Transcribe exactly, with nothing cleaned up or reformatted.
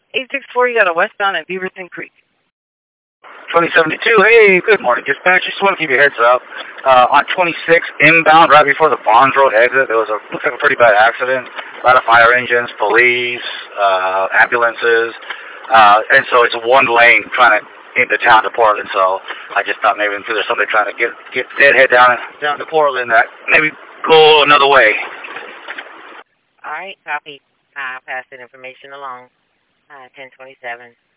eight six four, you got a westbound at Beaverton Creek. twenty seventy-two, hey, good morning, dispatch. Just want to give you a heads up. Uh, on twenty-six, inbound, right before the Barnes Road exit, there was a, looks like a pretty bad accident. A lot of fire engines, police, uh, ambulances, uh, and so it's one lane trying to into town to Portland, so I just thought maybe there's somebody trying to get, get deadhead down, down to Portland, that maybe go another way. All right, copy. I'll pass that information along. Uh, ten twenty-seven.